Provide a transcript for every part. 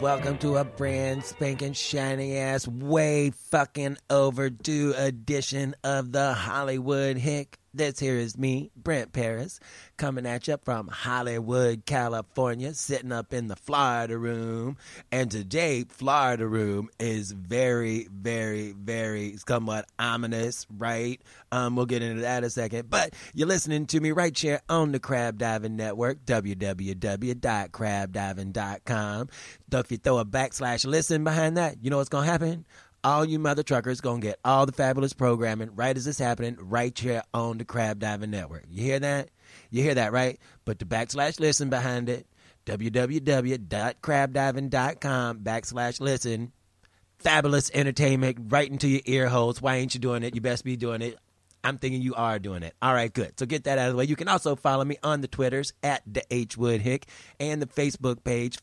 welcome to a brand spanking shiny ass, way fucking overdue edition of the Hollywood Hick. This here is me, Brent Paris, coming at you from Hollywood, California, sitting up in the Florida room. And today, Florida room is very, very, very somewhat ominous, right? We'll get into that in a second. But you're listening to me right here on the Crab Diving Network, www.crabdiving.com. If you throw a /listen behind that, you know what's going to happen? All you mother truckers going to get all the fabulous programming right as it's happening right here on the Crab Diving Network. You hear that? You hear that, right? Put the /listen behind it. www.crabdiving.com /listen. Fabulous entertainment right into your ear holes. Why ain't you doing it? You best be doing it. I'm thinking you are doing it. All right, good. So get that out of the way. You can also follow me on the Twitters at the H Wood Hick and the Facebook page,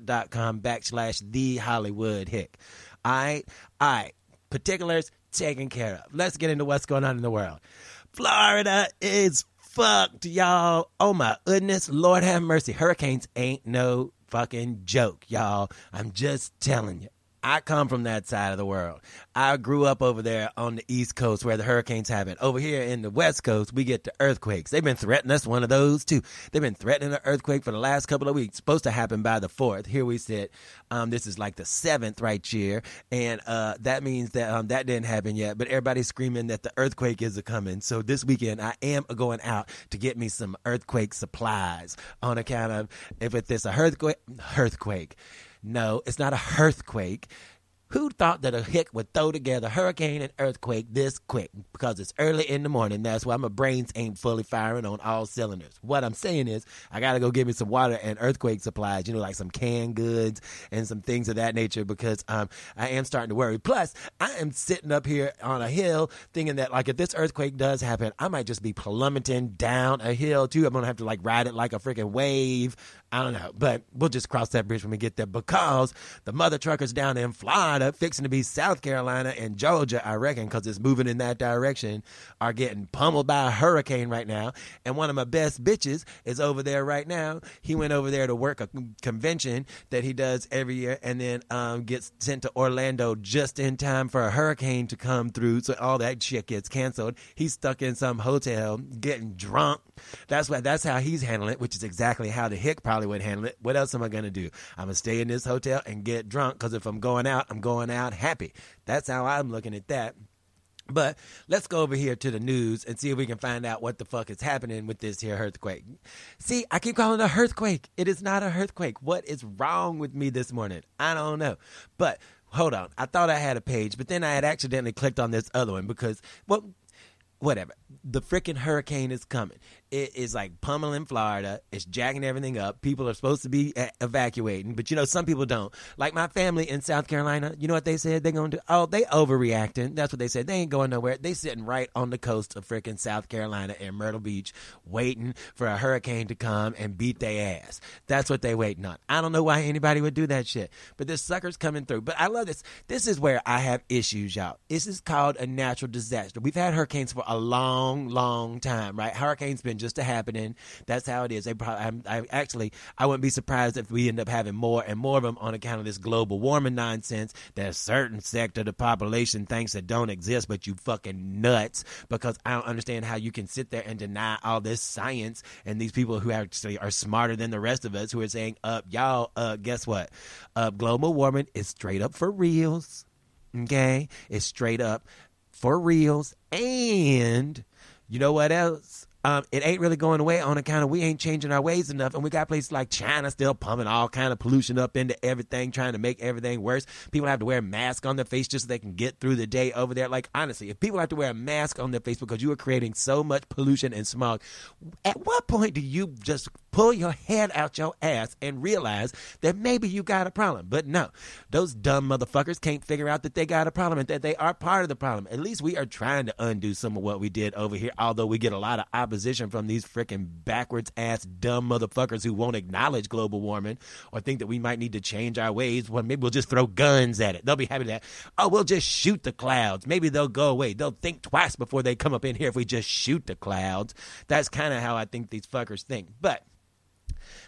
facebook.com/the Hollywood Hick. All right. Particulars taken care of. Let's get into what's going on in the world. Florida is fucked, y'all. Oh, my goodness. Lord have mercy. Hurricanes ain't no fucking joke, y'all. I'm just telling you. I come from that side of the world. I grew up over there on the East Coast where the hurricanes happen. Over here in the West Coast, we get the earthquakes. They've been threatening us, one of those too. They've been threatening an earthquake for the last couple of weeks. Supposed to happen by the 4th. Here we sit. This is like the 7th right here. And that means that that didn't happen yet. But everybody's screaming that the earthquake is a-coming. So this weekend, I am going out to get me some earthquake supplies on account of if it's a earthquake. No, it's not a earthquake. Who thought that a hick would throw together hurricane and earthquake this quick? Because it's early in the morning. That's why my brains ain't fully firing on all cylinders. What I'm saying is I got to go get me some water and earthquake supplies, like some canned goods and some things of that nature because I am starting to worry. Plus, I am sitting up here on a hill thinking that like if this earthquake does happen, I might just be plummeting down a hill too. I'm going to have to like ride it like a freaking wave. I don't know, but we'll just cross that bridge when we get there because the mother truckers down in Florida, fixing to be South Carolina and Georgia, I reckon, because it's moving in that direction, are getting pummeled by a hurricane right now. And one of my best bitches is over there right now. He went over there to work a convention that he does every year and then gets sent to Orlando just in time for a hurricane to come through. So all that shit gets canceled. He's stuck in some hotel getting drunk. That's how he's handling it, which is exactly how the hick probably would handle it. What else am I going to do? I'm going to stay in this hotel and get drunk because if I'm going out, I'm going out happy. That's how I'm looking at that. But let's go over here to the news and see if we can find out what the fuck is happening with this here earthquake. See, I keep calling it a earthquake. It is not a earthquake. What is wrong with me this morning? I don't know. But hold on. I thought I had a page, but then I had accidentally clicked on this other one because, well, whatever. The freaking hurricane is coming. It is like pummeling Florida. It's jacking everything up. People are supposed to be evacuating, but some people don't. Like my family in South Carolina, you know what they said they're going to do? Oh, they overreacting. That's what they said. They ain't going nowhere. They sitting right on the coast of freaking South Carolina in Myrtle Beach waiting for a hurricane to come and beat their ass. That's what they waiting on. I don't know why anybody would do that shit, but this sucker's coming through. But I love this. This is where I have issues, y'all. This is called a natural disaster. We've had hurricanes for a long time, right? Hurricanes been just a happening. That's how it is. I wouldn't be surprised if we end up having more and more of them on account of this global warming nonsense that a certain sector of the population thinks that don't exist, but you fucking nuts, because I don't understand how you can sit there and deny all this science and these people who actually are smarter than the rest of us who are saying, guess what? Global warming is straight up for reals. Okay? It's straight up for reals. And you know what else? It ain't really going away on account of we ain't changing our ways enough, and we got places like China still pumping all kind of pollution up into everything, trying to make everything worse. People have to wear a mask on their face just so they can get through the day over there. Like, honestly, if people have to wear a mask on their face because you are creating so much pollution and smog, at what point do you just pull your head out your ass and realize that maybe you got a problem? But no, those dumb motherfuckers can't figure out that they got a problem and that they are part of the problem. At least we are trying to undo some of what we did over here, although we get a lot of opposition from these freaking backwards ass dumb motherfuckers who won't acknowledge global warming or think that we might need to change our ways. Well, maybe we'll just throw guns at it. They'll be happy that, we'll just shoot the clouds. Maybe they'll go away. They'll think twice before they come up in here if we just shoot the clouds. That's kind of how I think these fuckers think. But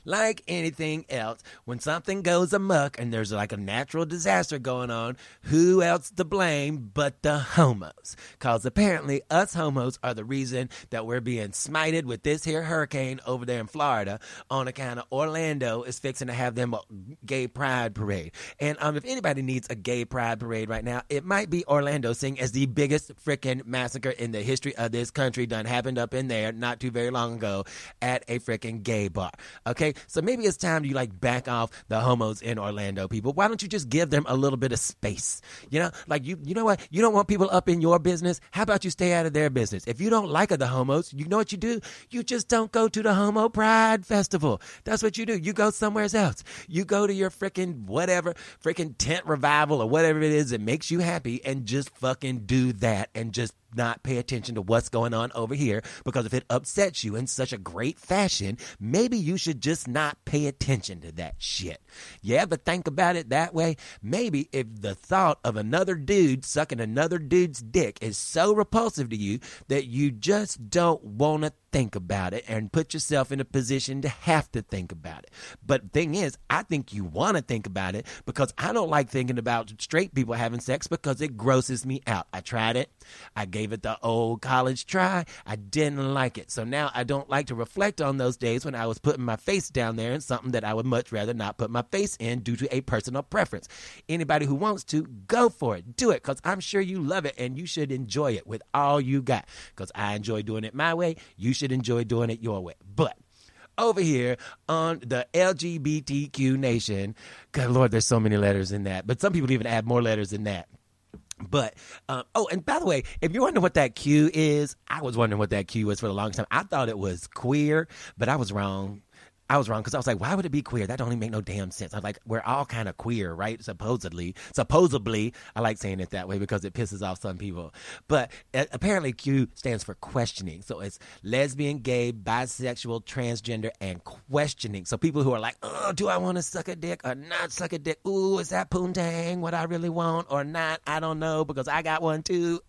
like anything else, when something goes amok and there's like a natural disaster going on, who else to blame but the homos? Because apparently us homos are the reason that we're being smited with this here hurricane over there in Florida on account of Orlando is fixing to have them a gay pride parade. And if anybody needs a gay pride parade right now, it might be Orlando, seeing as the biggest freaking massacre in the history of this country done happened up in there not too very long ago at a freaking gay bar. Okay, so maybe it's time you like back off the homos in Orlando, people. Why don't you just give them a little bit of space? You know, like you know what? You don't want people up in your business. How about you stay out of their business? If you don't like the homos, you know what you do? You just don't go to the Homo Pride Festival. That's what you do. You go somewhere else. You go to your freaking whatever, freaking tent revival or whatever it is that makes you happy, and just fucking do that and just not pay attention to what's going on over here, because if it upsets you in such a great fashion, maybe you should just not pay attention to that shit. You ever think about it that way? Maybe if the thought of another dude sucking another dude's dick is so repulsive to you that you just don't want to think about it and put yourself in a position to have to think about it. But the thing is, I think you want to think about it, because I don't like thinking about straight people having sex because it grosses me out. I tried it. I gave it the old college try. I didn't like it. So now I don't like to reflect on those days when I was putting my face down there in something that I would much rather not put my face in due to a personal preference. Anybody who wants to, go for it. Do it, because I'm sure you love it and you should enjoy it with all you got, because I enjoy doing it my way. You should enjoy doing it your way. But over here on the LGBTQ nation, God Lord, there's so many letters in that, but some people even add more letters than that. But, and by the way, if you're wondering what that Q is, I was wondering what that Q was for the longest time. I thought it was queer, but I was wrong. Because I was like, why would it be queer? That don't even make no damn sense. I was like, we're all kind of queer, right? Supposedly, I like saying it that way because it pisses off some people. But apparently Q stands for questioning. So it's lesbian, gay, bisexual, transgender, and questioning. So people who are like, oh, do I want to suck a dick or not suck a dick? Ooh, is that poontang what I really want or not? I don't know, because I got one too.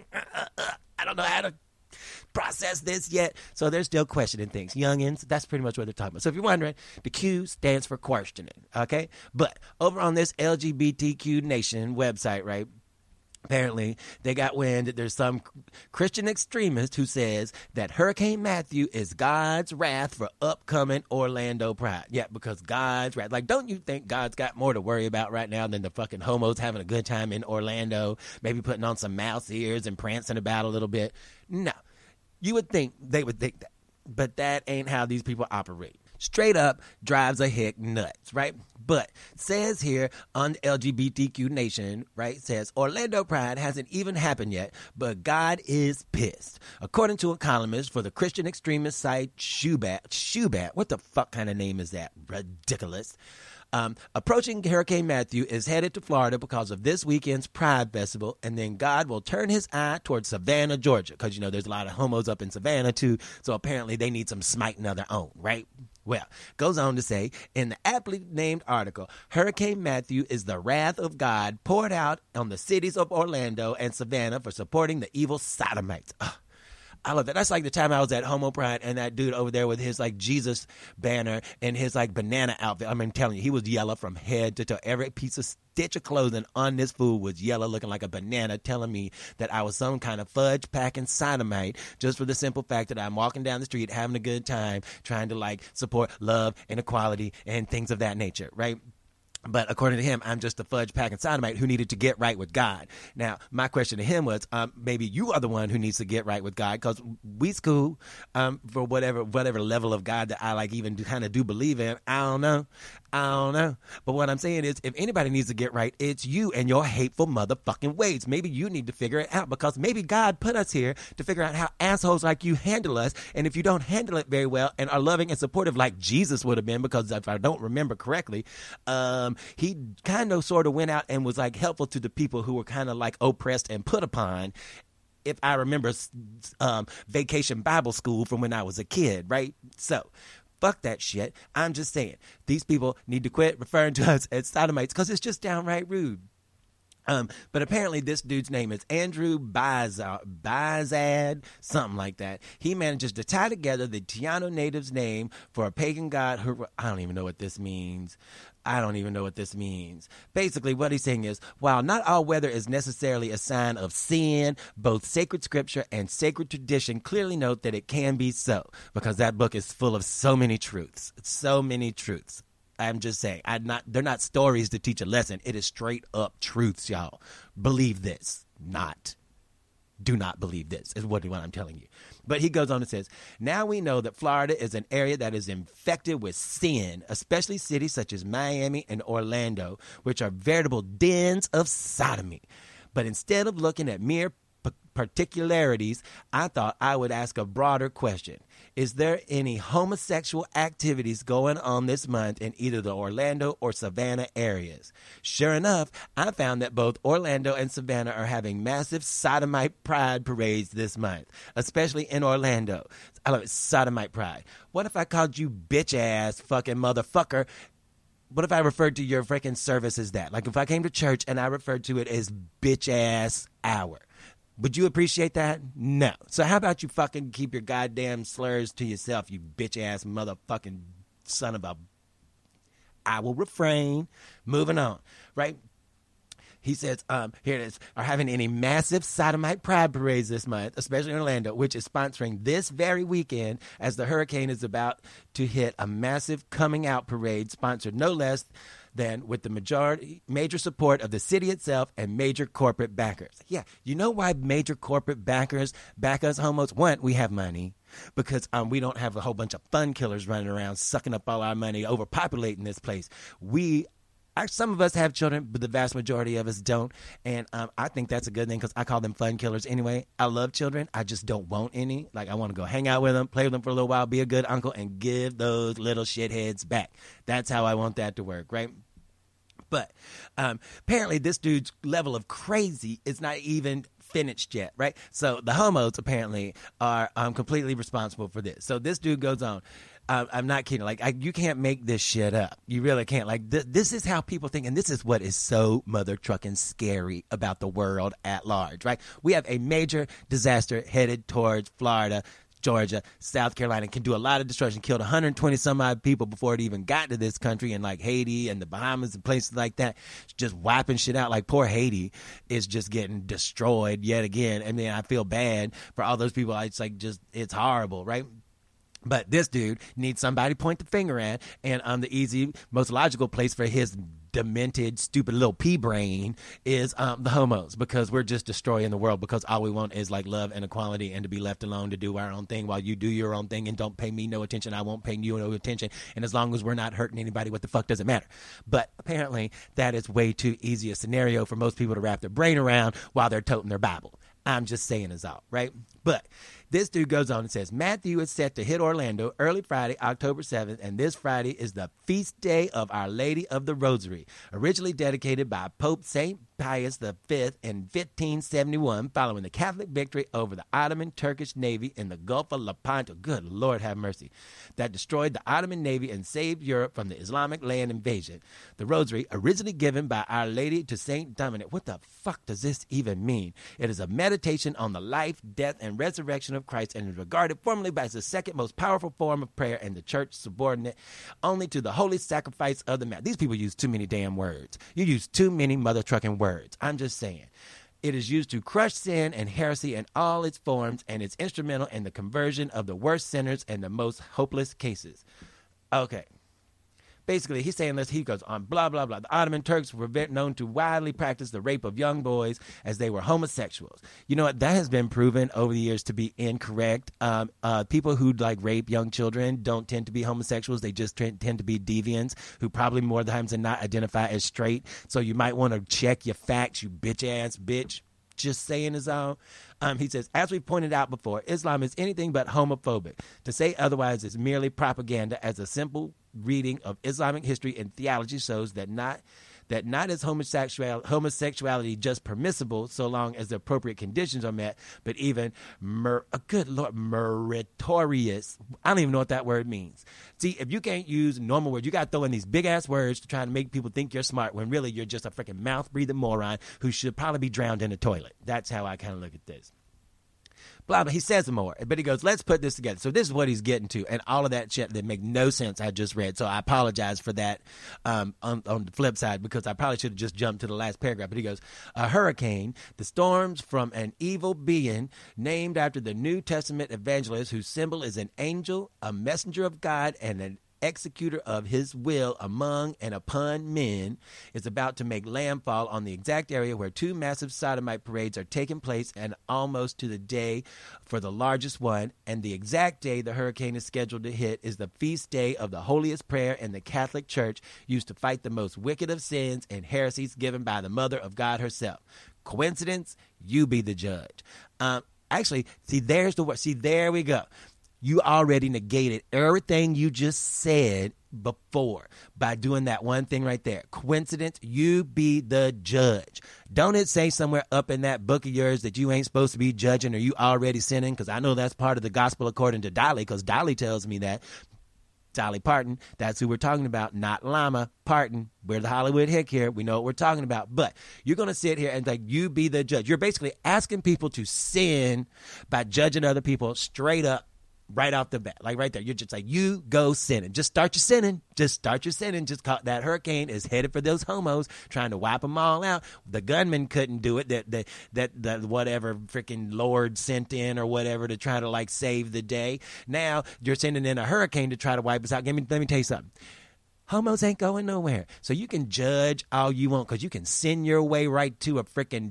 I don't know how to process this yet. So they're still questioning things. Youngins, that's pretty much what they're talking about. So if you're wondering, the Q stands for questioning, okay? But over on this LGBTQ Nation website, right, apparently they got wind that there's some Christian extremist who says that Hurricane Matthew is God's wrath for upcoming Orlando Pride. Yeah, because God's wrath. Like, don't you think God's got more to worry about right now than the fucking homos having a good time in Orlando, maybe putting on some mouse ears and prancing about a little bit? No. You would think they would think that, but that ain't how these people operate. Straight up drives a hick nuts, right? But says here on LGBTQ Nation, right, says Orlando Pride hasn't even happened yet, but God is pissed. According to a columnist for the Christian extremist site Shubat, what the fuck kind of name is that? Ridiculous. Approaching Hurricane Matthew is headed to Florida because of this weekend's Pride Festival, and then God will turn his eye towards Savannah, Georgia, because, you know, there's a lot of homos up in Savannah, too, so apparently they need some smiting of their own, right? Well, goes on to say, in the aptly named article, Hurricane Matthew is the wrath of God poured out on the cities of Orlando and Savannah for supporting the evil sodomites. Ugh. I love that. That's like the time I was at Homo Pride and that dude over there with his like Jesus banner and his like banana outfit. I mean, I'm telling you, he was yellow from head to toe. Every piece of stitch of clothing on this fool was yellow, looking like a banana, telling me that I was some kind of fudge packing sodomite, just for the simple fact that I'm walking down the street having a good time, trying to like support love and equality and things of that nature, right? But according to him, I'm just a fudge-packing sodomite who needed to get right with God. Now, my question to him was, maybe you are the one who needs to get right with God, because we's cool for whatever level of God that I like even kind of do believe in. I don't know. But what I'm saying is, if anybody needs to get right, it's you and your hateful motherfucking ways. Maybe you need to figure it out, because maybe God put us here to figure out how assholes like you handle us. And if you don't handle it very well and are loving and supportive like Jesus would have been, because if I don't remember correctly, he kind of sort of went out and was like helpful to the people who were kind of like oppressed and put upon, if I remember Vacation Bible School from when I was a kid, right? So fuck that shit. I'm just saying, these people need to quit referring to us as sodomites, because it's just downright rude. But apparently this dude's name is Andrew Bazad, something like that. He manages to tie together the Taino native's name for a pagan god who, I don't even know what this means. Basically, what he's saying is, while not all weather is necessarily a sign of sin, both sacred scripture and sacred tradition clearly note that it can be so, because that book is full of so many truths. So many truths. I'm just saying, they're not stories to teach a lesson. It is straight up truths, y'all. Believe this. Do not believe this, is what I'm telling you. But he goes on and says, now we know that Florida is an area that is infected with sin, especially cities such as Miami and Orlando, which are veritable dens of sodomy. But instead of looking at mere particularities, I thought I would ask a broader question. Is there any homosexual activities going on this month in either the Orlando or Savannah areas? Sure enough, I found that both Orlando and Savannah are having massive sodomite pride parades this month, especially in Orlando. I love it, sodomite pride. What if I called you bitch ass fucking motherfucker? What if I referred to your freaking service as that? Like if I came to church and I referred to it as bitch ass hour. Would you appreciate that? No. So how about you fucking keep your goddamn slurs to yourself, you bitch-ass motherfucking son of a... I will refrain. Moving on, right? He says, here it is, are having any massive sodomite pride parades this month, especially in Orlando, which is sponsoring this very weekend as the hurricane is about to hit a massive coming out parade sponsored no less than with the major support of the city itself and major corporate backers. Yeah, you know why major corporate backers back us homos? One, we have money because we don't have a whole bunch of fun killers running around sucking up all our money, overpopulating this place. Some of us have children, but the vast majority of us don't. And I think that's a good thing because I call them fun killers anyway. I love children. I just don't want any. Like, I want to go hang out with them, play with them for a little while, be a good uncle, and give those little shitheads back. That's how I want that to work, right? But apparently this dude's level of crazy is not even finished yet, right? So the homos apparently are completely responsible for this. So this dude goes on. I'm not kidding. Like, you can't make this shit up. You really can't. Like, this is how people think, and this is what is so mother trucking scary about the world at large, right? We have a major disaster headed towards Florida, Georgia, South Carolina, can do a lot of destruction, killed 120 some odd people before it even got to this country, and like Haiti and the Bahamas and places like that, just wiping shit out. Like poor Haiti is just getting destroyed yet again. I mean, I feel bad for all those people. It's like it's horrible, right? But this dude needs somebody to point the finger at, and the easy, most logical place for his demented, stupid little pea brain is the homos, because we're just destroying the world, because all we want is like love and equality and to be left alone to do our own thing while you do your own thing and don't pay me no attention. I won't pay you no attention. And as long as we're not hurting anybody, what the fuck does it matter? But apparently that is way too easy a scenario for most people to wrap their brain around while they're toting their Bible. I'm just saying is all, right? But this dude goes on and says, Matthew is set to hit Orlando early Friday, October 7th, and this Friday is the feast day of Our Lady of the Rosary, originally dedicated by Pope St. Pius V in 1571, following the Catholic victory over the Ottoman Turkish Navy in the Gulf of Lepanto, good Lord have mercy, that destroyed the Ottoman Navy and saved Europe from the Islamic land invasion. The Rosary, originally given by Our Lady to St. Dominic. What the fuck does this even mean? It is a meditation on the life, death, and resurrection of Christ, and is regarded formally as the second most powerful form of prayer in the church, subordinate only to the holy sacrifice of the Mass. These people use too many damn words. You use too many mother trucking words. I'm just saying. It is used to crush sin and heresy in all its forms, and it's instrumental in the conversion of the worst sinners and the most hopeless cases. Okay. Basically, he's saying this. He goes on, blah, blah, blah. The Ottoman Turks were known to widely practice the rape of young boys as they were homosexuals. You know what? That has been proven over the years to be incorrect. People who rape young children don't tend to be homosexuals. They just tend to be deviants who probably more times than not identify as straight. So you might want to check your facts, you bitch-ass bitch. Just saying is all. He says, as we pointed out before, Islam is anything but homophobic. To say otherwise is merely propaganda, as a simple reading of Islamic history and theology shows that that not is homosexuality just permissible so long as the appropriate conditions are met, but even, good Lord, meritorious. I don't even know what that word means. See, if you can't use normal words, you got to throw in these big-ass words to try to make people think you're smart when really you're just a freaking mouth-breathing moron who should probably be drowned in a toilet. That's how I kind of look at this. Blah, blah. He says more, but he goes, let's put this together. So this is what he's getting to, and all of that shit that make no sense I just read. So I apologize for that on the flip side, because I probably should have just jumped to the last paragraph. But he goes, a hurricane, the storms from an evil being named after the New Testament evangelist whose symbol is an angel, a messenger of God, and an executor of his will among and upon men, is about to make landfall on the exact area where two massive sodomite parades are taking place, and almost to the day for the largest one. And the exact day the hurricane is scheduled to hit is the feast day of the holiest prayer in the Catholic Church, used to fight the most wicked of sins and heresies given by the Mother of God herself. Coincidence? You be the judge. Actually, see, there's the word. See, there we go. You already negated everything you just said before by doing that one thing right there. Coincidence? You be the judge. Don't it say somewhere up in that book of yours that you ain't supposed to be judging, or you already sinning? Because I know that's part of the gospel according to Dolly, because Dolly tells me that. Dolly Parton, that's who we're talking about, not Llama Parton. We're the Hollywood Hick here. We know what we're talking about. But you're going to sit here and like, you be the judge. You're basically asking people to sin by judging other people straight up. Right off the bat, like right there, you're just like, you go sinning. Just start your sinning. Just start your sinning. Just call, that hurricane is headed for those homos, trying to wipe them all out. The gunman couldn't do it. That whatever freaking Lord sent in or whatever to try to like save the day. Now you're sending in a hurricane to try to wipe us out. Let me tell you something. Homos ain't going nowhere. So you can judge all you want, because you can send your way right to a freaking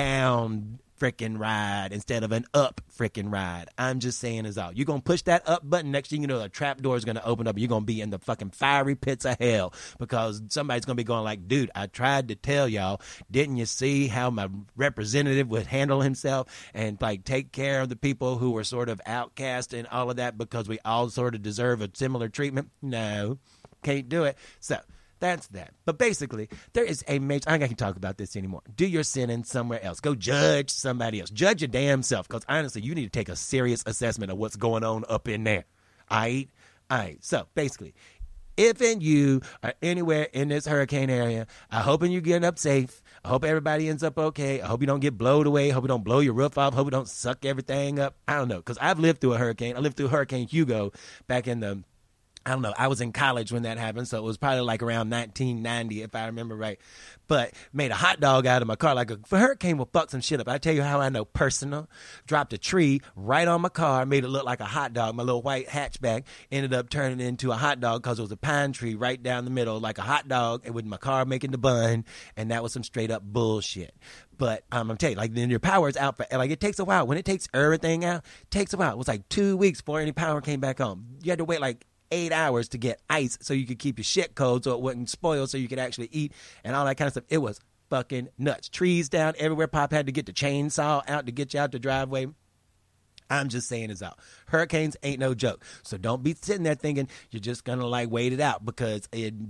down freaking ride instead of an up freaking ride. I'm just saying is all. You're going to push that up button, next thing you know, a trap door is going to open up and you're going to be in the fucking fiery pits of hell, because somebody's going to be going like, dude, I tried to tell y'all, didn't you see how my representative would handle himself and like take care of the people who were sort of outcast and all of that, because we all sort of deserve a similar treatment? No, can't do it. So that's that. But basically, there is a major... I can't talk about this anymore. Do your sinning somewhere else. Go judge somebody else. Judge your damn self, because honestly, you need to take a serious assessment of what's going on up in there. All right. So basically, if and you are anywhere in this hurricane area, I hope you getting up safe. I hope everybody ends up okay. I hope you don't get blowed away. I hope you don't blow your roof off. I hope you don't suck everything up. I don't know, because I've lived through a hurricane. I lived through Hurricane Hugo back in the... I don't know. I was in college when that happened, so it was probably like around 1990, if I remember right. But made a hot dog out of my car. Like a hurricane will fuck some shit up. I tell you how I know personal. Dropped a tree right on my car, made it look like a hot dog. My little white hatchback ended up turning into a hot dog because it was a pine tree right down the middle, like a hot dog, and with my car making the bun, and that was some straight up bullshit. But I'm telling you, like, then your power is out for, like, it takes a while. When it takes everything out, it takes a while. It was like 2 weeks before any power came back on. You had to wait like 8 hours to get ice so you could keep your shit cold so it wouldn't spoil, so you could actually eat and all that kind of stuff. It was fucking nuts. Trees down everywhere. Pop had to get the chainsaw out to get you out the driveway. I'm just saying it's out. Hurricanes ain't no joke. So don't be sitting there thinking you're just going to like wait it out, because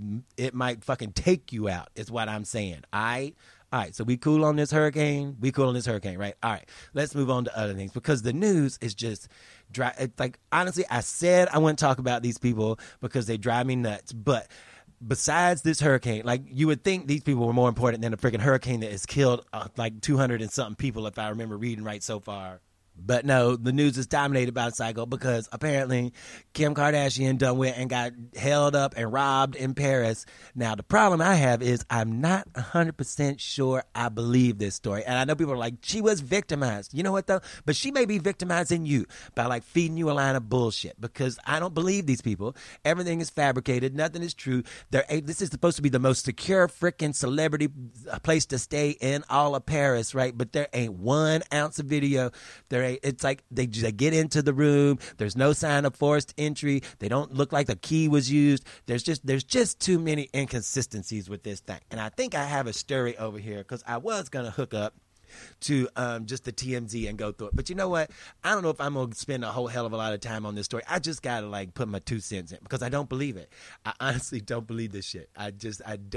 it might fucking take you out is what I'm saying. All right, so we cool on this hurricane? We cool on this hurricane, right? All right, let's move on to other things, because the news is just dry. It's like, honestly, I said I wouldn't talk about these people because they drive me nuts, but besides this hurricane, like, you would think these people were more important than a freaking hurricane that has killed like 200 and something people, if I remember reading right so far. But no, the news is dominated by Psycho, because apparently Kim Kardashian done went and got held up and robbed in Paris. Now, the problem I have is I'm not 100% sure I believe this story. And I know people are like, she was victimized. You know what, though? But she may be victimizing you by, like, feeding you a line of bullshit, because I don't believe these people. Everything is fabricated. Nothing is true. This is supposed to be the most secure freaking celebrity place to stay in all of Paris, right? But there ain't 1 ounce of video. It's like they get into the room. There's no sign of forced entry. They don't look like the key was used. There's just too many inconsistencies with this thing. And I think I have a story over here, because I was going to hook up to just the TMZ and go through it. But you know what? I don't know if I'm going to spend a whole hell of a lot of time on this story. I just got to like put my 2 cents in, because I don't believe it. I honestly don't believe this shit. I don't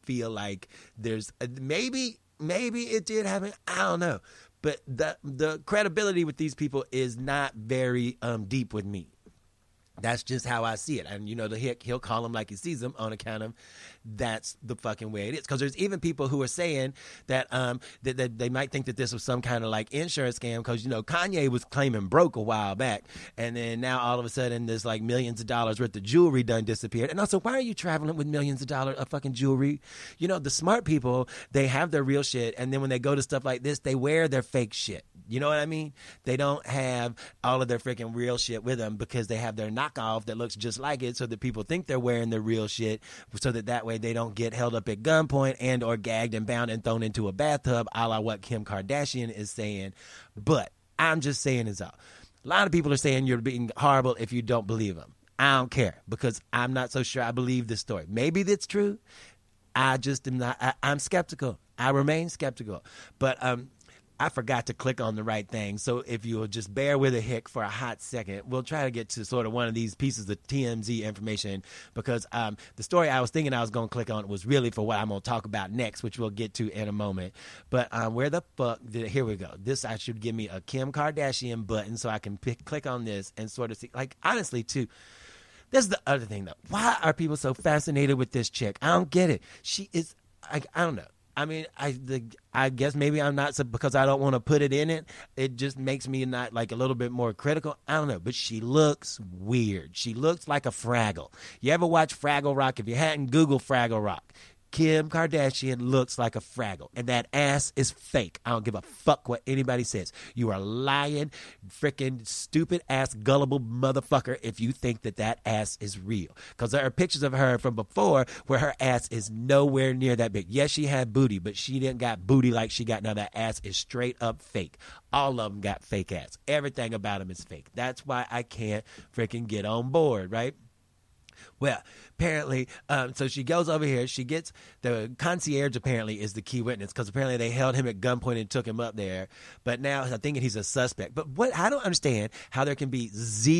feel like there's maybe it did happen. I don't know. But the credibility with these people is not very deep with me. That's just how I see it. And, the Hick, he'll call them like he sees them on account of that's the fucking way it is. Because there's even people who are saying that, that they might think that this was some kind of like insurance scam because, Kanye was claiming broke a while back. And then now all of a sudden there's like millions of dollars worth of jewelry done disappeared. And also, why are you traveling with millions of dollars of fucking jewelry? The smart people, they have their real shit. And then when they go to stuff like this, they wear their fake shit. You know what I mean? They don't have all of their freaking real shit with them because they have their knockoff that looks just like it so that people think they're wearing their real shit so that way they don't get held up at gunpoint and or gagged and bound and thrown into a bathtub a la what Kim Kardashian is saying. But I'm just saying is all. A lot of people are saying you're being horrible if you don't believe them. I don't care because I'm not so sure I believe this story. Maybe that's true. I just am not. I'm skeptical. I remain skeptical. But I forgot to click on the right thing. So if you'll just bear with a Hick for a hot second, we'll try to get to sort of one of these pieces of TMZ information because the story I was thinking I was going to click on was really for what I'm going to talk about next, which we'll get to in a moment. But where the fuck here we go. This I should give me a Kim Kardashian button so I can click on this and sort of see, like, honestly, too. This is the other thing, though. Why are people so fascinated with this chick? I don't get it. She is, I don't know. I mean, I guess maybe I'm not because I don't want to put it in it. It just makes me not like a little bit more critical. I don't know, but she looks weird. She looks like a Fraggle. You ever watch Fraggle Rock? If you hadn't, Google Fraggle Rock. Kim Kardashian looks like a Fraggle, and that ass is fake. I don't give a fuck what anybody says. You are lying, freaking stupid ass, gullible motherfucker if you think that ass is real. Because there are pictures of her from before where her ass is nowhere near that big. Yes, she had booty, but she didn't got booty like she got now. That ass is straight up fake. All of them got fake ass. Everything about them is fake. That's why I can't freaking get on board, right? Well, apparently, so she goes over here. She gets the concierge. Apparently, is the key witness because apparently they held him at gunpoint and took him up there. But now I'm thinking he's a suspect. But what I don't understand how there can be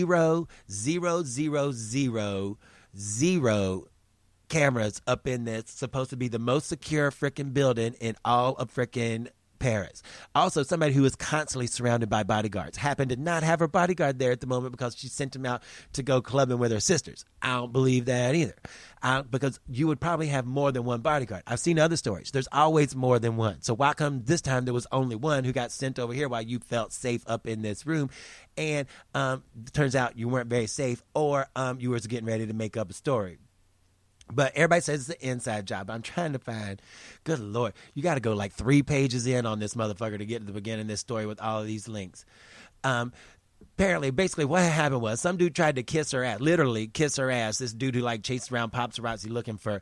0,0,0,0 cameras up in this supposed to be the most secure freaking building in all of freaking Paris. Also, somebody who is constantly surrounded by bodyguards happened to not have her bodyguard there at the moment because she sent him out to go clubbing with her sisters. I don't believe that either. Because you would probably have more than one bodyguard. I've seen other stories. There's always more than one. So why come this time there was only one who got sent over here while you felt safe up in this room? And turns out you weren't very safe or you were getting ready to make up a story. But everybody says it's an inside job. I'm trying to find, good Lord, you got to go like 3 pages in on this motherfucker to get to the beginning of this story with all of these links. Apparently, basically what happened was some dude tried to kiss her ass, literally kiss her ass. This dude who like chased around paparazzi looking for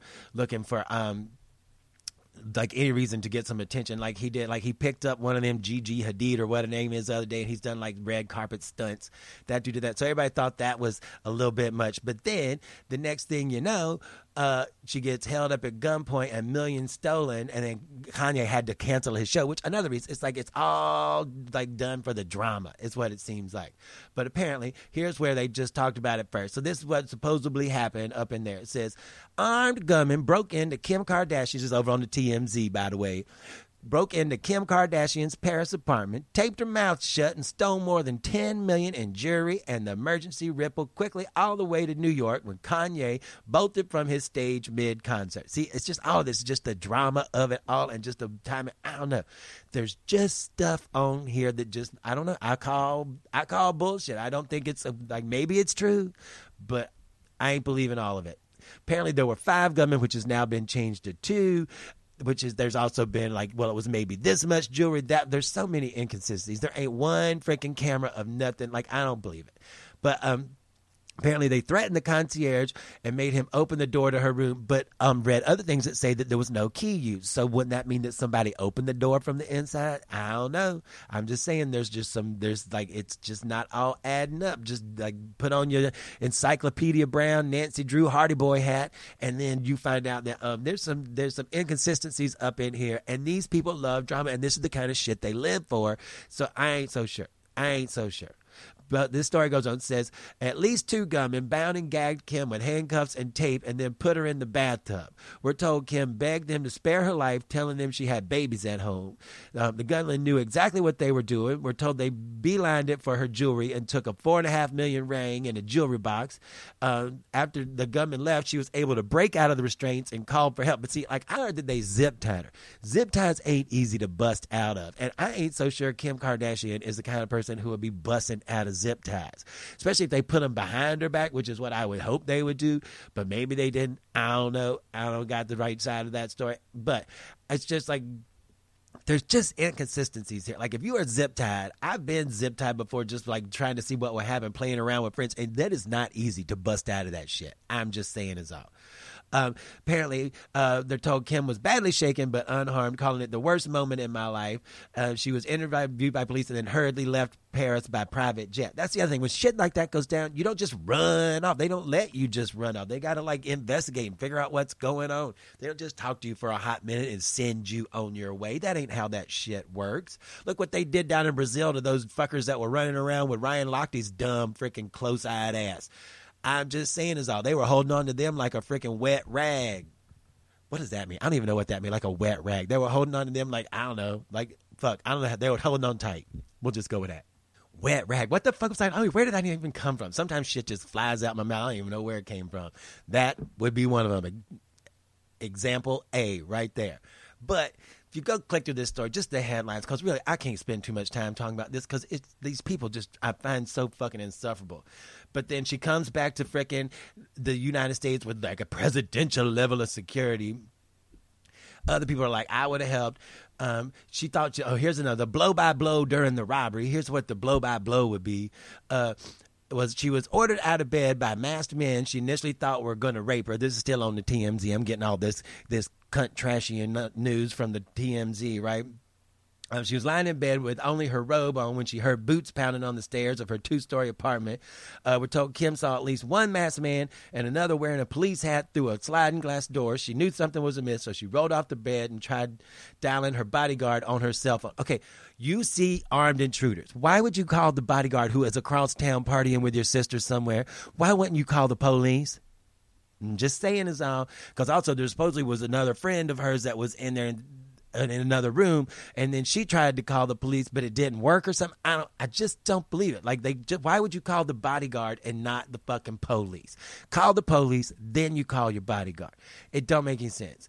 like any reason to get some attention like he did. Like he picked up one of them Gigi Hadid or what her name is the other day, and he's done like red carpet stunts. That dude did that. So everybody thought that was a little bit much. But then the next thing you know, she gets held up at gunpoint and millions stolen, and then Kanye had to cancel his show, which another reason, it's like it's all like done for the drama is what it seems like. But apparently here's where they just talked about it first. So this is what supposedly happened up in there. It says armed gunmen broke into Kim Kardashian's, is over on the TMZ by the way, broke into Kim Kardashian's Paris apartment, taped her mouth shut, and stole more than $10 million in jewelry, and the emergency rippled quickly all the way to New York when Kanye bolted from his stage mid-concert. See, it's just all this, just the drama of it all and just the timing. I don't know. There's just stuff on here that just, I don't know. I call bullshit. I don't think it's, like, maybe it's true, but I ain't believing all of it. Apparently there were 5 gunmen, which has now been changed to 2. Which is, there's also been like, well, it was maybe this much jewelry, that there's so many inconsistencies. There ain't one freaking camera of nothing. Like, I don't believe it. But apparently they threatened the concierge and made him open the door to her room, but read other things that say that there was no key used. So wouldn't that mean that somebody opened the door from the inside? I don't know. I'm just saying there's like, it's just not all adding up. Just like put on your Encyclopedia Brown, Nancy Drew Hardy Boy hat, and then you find out that there's some inconsistencies up in here, and these people love drama, and this is the kind of shit they live for. So I ain't so sure. But this story goes on, says, at least 2 gunmen bound and gagged Kim with handcuffs and tape and then put her in the bathtub. We're told Kim begged them to spare her life, telling them she had babies at home. The gunmen knew exactly what they were doing. We're told they beelined it for her jewelry and took a $4.5 million ring in a jewelry box. After the gunman left, she was able to break out of the restraints and call for help. But see, like, I heard that they zip-tied her. Zip ties ain't easy to bust out of. And I ain't so sure Kim Kardashian is the kind of person who would be busting out of zip ties, especially if they put them behind her back, which is what I would hope they would do, but maybe they didn't. I don't know. I don't got the right side of that story, but it's just like, there's just inconsistencies here. Like, if you are zip tied, I've been zip tied before, just like trying to see what would happen, playing around with friends, and that is not easy to bust out of that shit. I'm just saying is all. Apparently, they're told Kim was badly shaken but unharmed, calling it the worst moment in my life. She was interviewed by police and then hurriedly left Paris by private jet. That's the other thing. When shit like that goes down, you don't just run off. They don't let you just run off. They got to, like, investigate and figure out what's going on. They don't just talk to you for a hot minute and send you on your way. That ain't how that shit works. Look what they did down in Brazil to those fuckers that were running around with Ryan Lochte's dumb freaking close-eyed ass. I'm just saying is all. They were holding on to them like a freaking wet rag. What does that mean? I don't even know what that means, like a wet rag. They were holding on to them like, I don't know, like, fuck, I don't know. They were holding on tight. We'll just go with that. Wet rag. What the fuck was that? I mean, where did that even come from? Sometimes shit just flies out my mouth. I don't even know where it came from. That would be one of them. Example A right there. But if you go click through this story, just the headlines, because really I can't spend too much time talking about this because these people just I find so fucking insufferable. But then she comes back to frickin' the United States with like a presidential level of security. Other people are like, I would have helped. She thought, here's another blow by blow during the robbery. Here's what the blow by blow would be. She was ordered out of bed by masked men she initially thought were going to rape her. This is still on the TMZ. I'm getting all this cunt trashy news from the TMZ, right? She was lying in bed with only her robe on when she heard boots pounding on the stairs of her 2-story apartment. We're told Kim saw at least one masked man and another wearing a police hat through a sliding glass door. She knew something was amiss, so she rolled off the bed and tried dialing her bodyguard on her cell phone. Okay, you see armed intruders. Why would you call the bodyguard who is across town partying with your sister somewhere? Why wouldn't you call the police? I'm just saying is all. Because also there supposedly was another friend of hers that was in there in another room, and then she tried to call the police, but it didn't work or something. I just don't believe it. Like, why would you call the bodyguard and not the fucking police? Call the police, then you call your bodyguard. It don't make any sense.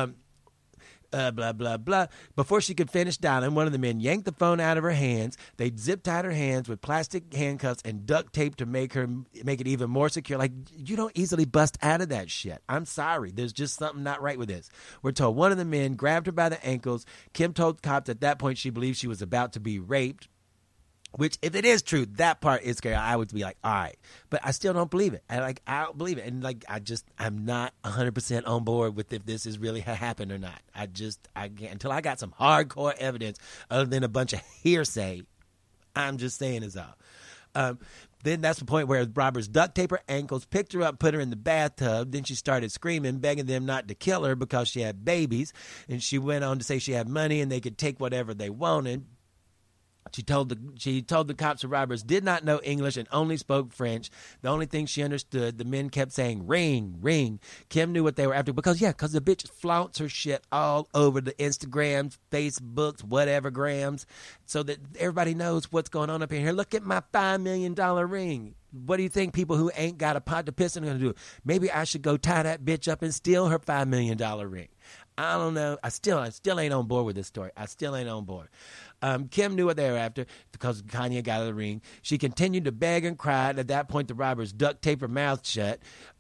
Blah, blah, blah. Before she could finish dialing, one of the men yanked the phone out of her hands. They zip-tied her hands with plastic handcuffs and duct tape to make it even more secure. Like, you don't easily bust out of that shit. I'm sorry. There's just something not right with this. We're told one of the men grabbed her by the ankles. Kim told cops at that point she believed she was about to be raped. Which, if it is true, that part is scary. I would be like, all right. But I still don't believe it. I don't believe it. And, like, I'm not 100% on board with if this is really happened or not. I can't. Until I got some hardcore evidence other than a bunch of hearsay, I'm just saying is all. Then that's the point where robbers duct tape her ankles, picked her up, put her in the bathtub. Then she started screaming, begging them not to kill her because she had babies. And she went on to say she had money and they could take whatever they wanted. She told the cops the robbers did not know English and only spoke French. The only thing she understood, the men kept saying, ring, ring. Kim knew what they were after because the bitch flaunts her shit all over the Instagrams, Facebooks, whatever grams, so that everybody knows what's going on up in here. Look at my $5 million ring. What do you think people who ain't got a pot to piss in are going to do? Maybe I should go tie that bitch up and steal her $5 million ring. I don't know. I still ain't on board with this story. I still ain't on board. Kim knew what they were after because Kanye got out of the ring. She continued to beg and cry. At that point, the robbers duct taped her mouth shut.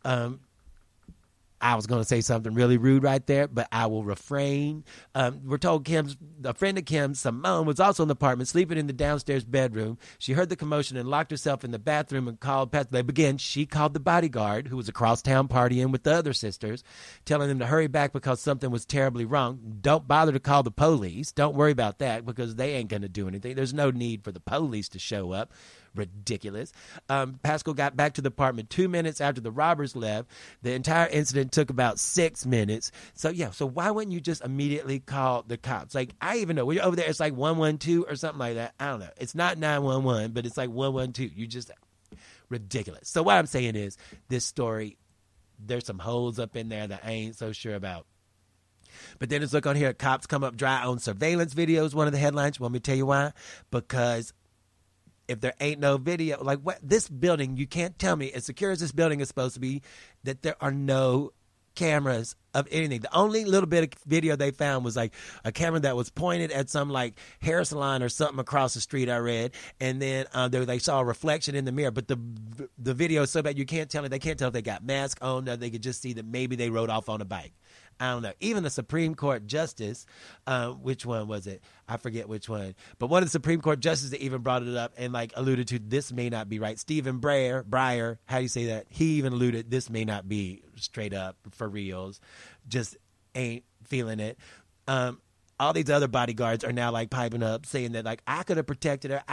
I was going to say something really rude right there, but I will refrain. We're told a friend of Kim's, Simone, was also in the apartment, sleeping in the downstairs bedroom. She heard the commotion and locked herself in the bathroom and called past. Again, she called the bodyguard, who was across town partying with the other sisters, telling them to hurry back because something was terribly wrong. Don't bother to call the police. Don't worry about that because they ain't going to do anything. There's no need for the police to show up. Ridiculous. Pascal got back to the apartment 2 minutes after the robbers left. The entire incident took about 6 minutes. So why wouldn't you just immediately call the cops? Like, I even know when you're over there, it's like 112 or something like that. I don't know. It's not 911, but it's like 112. You just ridiculous. So what I'm saying is, this story, there's some holes up in there that I ain't so sure about. But then let's look on here. Cops come up dry on surveillance videos. One of the headlines. Want me to tell you why? Because if there ain't no video, like what this building, you can't tell me, as secure as this building is supposed to be, that there are no cameras of anything. The only little bit of video they found was like a camera that was pointed at some like hair salon or something across the street, I read, and then they saw a reflection in the mirror. But the video is so bad you can't tell it. They can't tell if they got masks on, or they could just see that maybe they rode off on a bike. I don't know. Even the Supreme Court Justice, which one was it? I forget which one. But one of the Supreme Court Justices even brought it up and like alluded to this may not be right. Stephen Breyer, how do you say that? He even alluded this may not be straight up for reals. Just ain't feeling it. All these other bodyguards are now like piping up saying that like I could have protected her.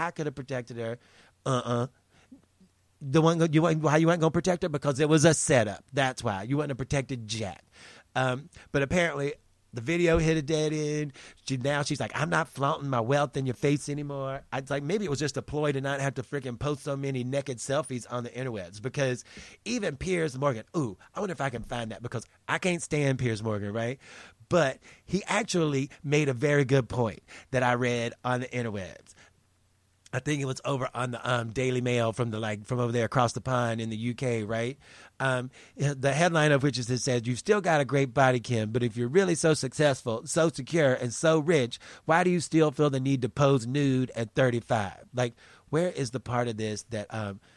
Why you weren't gonna protect her? Because it was a setup. That's why you wouldn't have protected Jack. But apparently the video hit a dead end. She's like, I'm not flaunting my wealth in your face anymore. I was like, maybe it was just a ploy to not have to freaking post so many naked selfies on the interwebs. Because even Piers Morgan, I wonder if I can find that, because I can't stand Piers Morgan, right? But he actually made a very good point that I read on the interwebs. I think it was over on the Daily Mail from over there across the pond in the UK, right? The headline of which is it says, "You've still got a great body, Kim, but if you're really so successful, so secure, and so rich, why do you still feel the need to pose nude at 35?" Like, where is the part of this that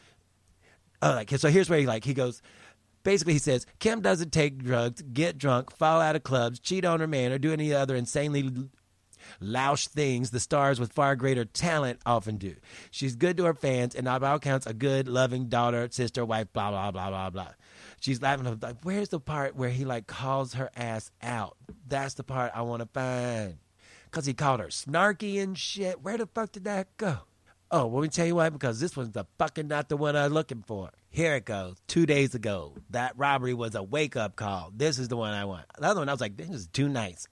so here's where he goes. Basically, he says, Kim doesn't take drugs, get drunk, fall out of clubs, cheat on her man, or do any other insanely louche things the stars with far greater talent often do. She's good to her fans, and by all accounts, a good, loving daughter, sister, wife, blah, blah, blah, blah, blah. She's laughing. Like, where's the part where he like calls her ass out? That's the part I want to find. Because he called her snarky and shit. Where the fuck did that go? Oh, well, let me tell you why, because this one's not the one I'm looking for. Here it goes. 2 days ago, that robbery was a wake-up call. This is the one I want. The other one, I was like, this is too nice.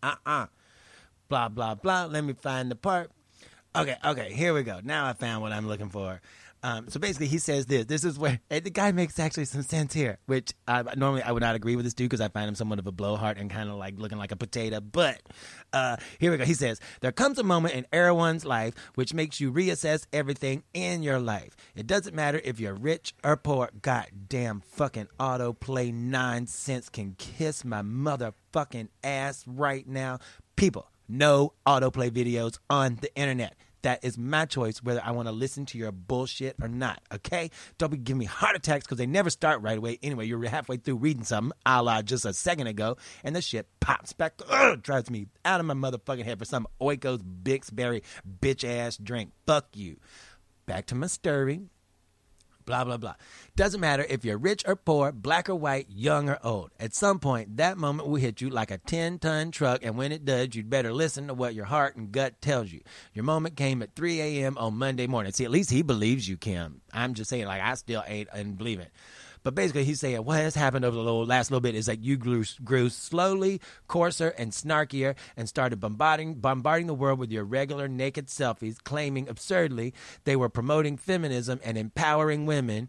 Blah, blah, blah. Let me find the part. Okay, here we go. Now I found what I'm looking for. So basically he says this. This is where the guy makes actually some sense here, which normally I would not agree with this dude because I find him somewhat of a blowhard and kind of like looking like a potato. But here we go. He says, there comes a moment in everyone's life which makes you reassess everything in your life. It doesn't matter if you're rich or poor. Goddamn fucking autoplay nonsense can kiss my motherfucking ass right now. People, no autoplay videos on the internet. That is my choice, whether I want to listen to your bullshit or not, okay? Don't be giving me heart attacks because they never start right away. Anyway, you're halfway through reading something, a la just a second ago, and the shit pops back, drives me out of my motherfucking head for some Oikos Bixberry bitch-ass drink. Fuck you. Back to my stirring. Blah, blah, blah. Doesn't matter if you're rich or poor, black or white, young or old. At some point, that moment will hit you like a 10-ton truck, and when it does, you'd better listen to what your heart and gut tells you. Your moment came at 3 a.m. on Monday morning. See, at least he believes you, Kim. I'm just saying, like, I still ain't and believe it. But basically, he's saying what has happened over the last little bit is that you grew slowly, coarser, and snarkier, and started bombarding the world with your regular naked selfies, claiming absurdly they were promoting feminism and empowering women.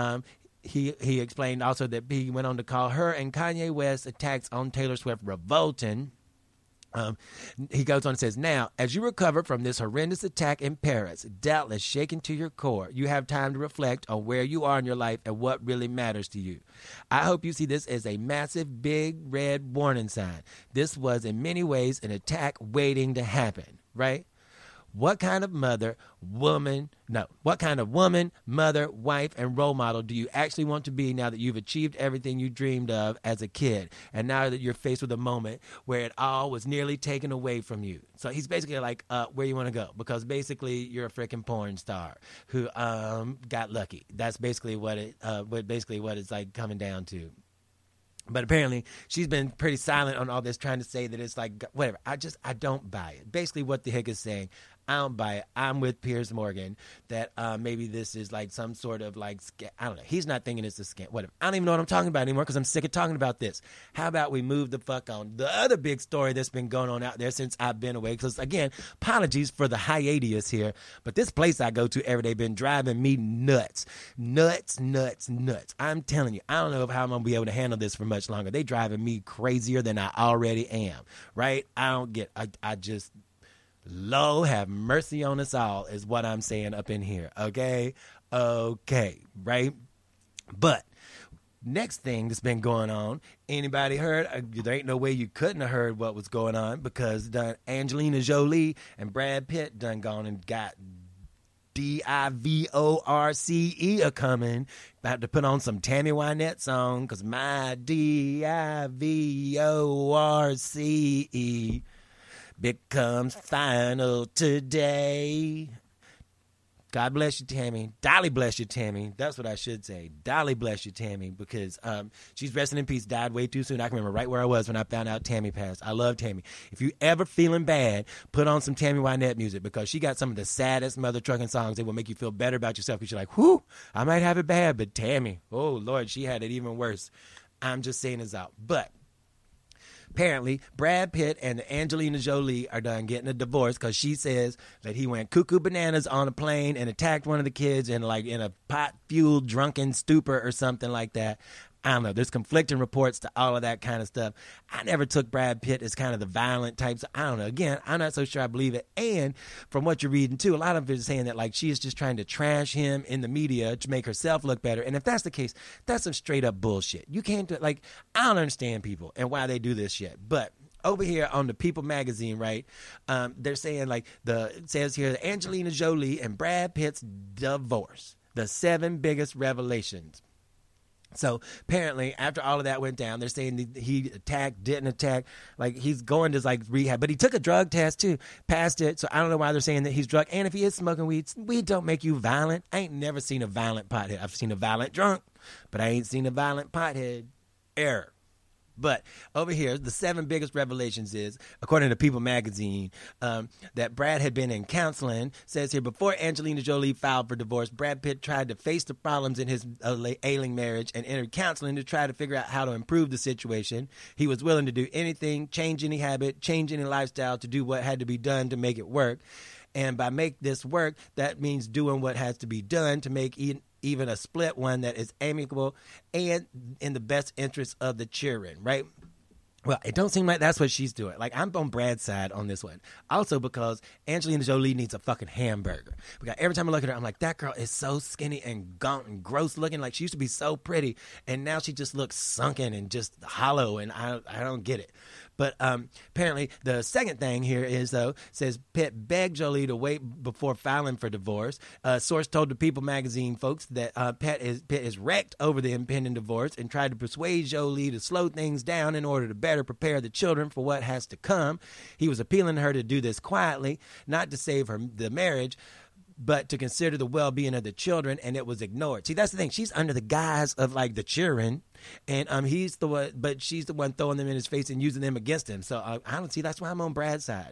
He explained also that he went on to call her and Kanye West's attacks on Taylor Swift revolting. He goes on and says, now, as you recover from this horrendous attack in Paris, doubtless shaken to your core, you have time to reflect on where you are in your life and what really matters to you. I hope you see this as a massive, big, red warning sign. This was in many ways an attack waiting to happen, right? What kind of woman, mother, wife, and role model do you actually want to be now that you've achieved everything you dreamed of as a kid, and now that you're faced with a moment where it all was nearly taken away from you? So he's basically like, where you want to go? Because basically you're a freaking porn star who got lucky. That's basically what it's like coming down to. But apparently, she's been pretty silent on all this, trying to say that it's like, whatever. I don't buy it. Basically, what the heck is saying, I don't buy it. I'm with Piers Morgan that maybe this is like some sort of like, I don't know. He's not thinking it's a scam. Whatever. I don't even know what I'm talking about anymore because I'm sick of talking about this. How about we move the fuck on? The other big story that's been going on out there since I've been away, because again, apologies for the hiatus here, but this place I go to every day been driving me nuts. Nuts. I'm telling you, I don't know how I'm going to be able to handle this for much longer. They driving me crazier than I already am, right? I just... Lord have mercy on us all is what I'm saying up in here. Okay, right? But next thing that's been going on, anybody heard? There ain't no way you couldn't have heard what was going on, because Angelina Jolie and Brad Pitt done gone and got DIVORCE a coming. About to put on some Tammy Wynette song, because my DIVORCE becomes final today. God bless you, Tammy. Dolly bless you, Tammy. That's what I should say. Dolly bless you, Tammy, because she's resting in peace. Died way too soon. I can remember right where I was when I found out Tammy passed. I love Tammy. If you ever feeling bad, put on some Tammy Wynette music, because she got some of the saddest mother trucking songs that will make you feel better about yourself, because you're like, whew, I might have it bad, but Tammy, oh, Lord, she had it even worse. I'm just saying this out. But apparently, Brad Pitt and Angelina Jolie are done getting a divorce, because she says that he went cuckoo bananas on a plane and attacked one of the kids in a pot-fueled drunken stupor or something like that. I don't know. There's conflicting reports to all of that kind of stuff. I never took Brad Pitt as kind of the violent types. I don't know. Again, I'm not so sure I believe it. And from what you're reading, too, a lot of it is saying that, like, she is just trying to trash him in the media to make herself look better. And if that's the case, that's some straight-up bullshit. You can't do it. Like, I don't understand people and why they do this shit. But over here on the People magazine, right, they're saying, like, it says here, Angelina Jolie and Brad Pitt's divorce, the 7 biggest revelations. So apparently, after all of that went down, they're saying that he attacked, didn't attack. Like, he's going to like rehab, but he took a drug test too, passed it. So I don't know why they're saying that he's drunk. And if he is smoking weed don't make you violent. I ain't never seen a violent pothead. I've seen a violent drunk, but I ain't seen a violent pothead. Error. But over here, the 7 biggest revelations is, according to People magazine, that Brad had been in counseling. Says here, before Angelina Jolie filed for divorce, Brad Pitt tried to face the problems in his ailing marriage and entered counseling to try to figure out how to improve the situation. He was willing to do anything, change any habit, change any lifestyle to do what had to be done to make it work. And by make this work, that means doing what has to be done to make even a split one that is amicable and in the best interest of the children, right? Well, it don't seem like that's what she's doing. Like, I'm on Brad's side on this one. Also because Angelina Jolie needs a fucking hamburger. Because every time I look at her, I'm like, that girl is so skinny and gaunt and gross looking. Like, she used to be so pretty, and now she just looks sunken and just hollow, and I don't get it. But apparently, the second thing here is, though, says Pitt begged Jolie to wait before filing for divorce. A source told the People magazine folks that Pitt is wrecked over the impending divorce and tried to persuade Jolie to slow things down in order to better prepare the children for what has to come. He was appealing to her to do this quietly, not to save the marriage, but to consider the well-being of the children, and it was ignored. See, that's the thing. She's under the guise of, like, the children, and he's the one, but she's the one throwing them in his face and using them against him. So I don't see. That's why I'm on Brad's side.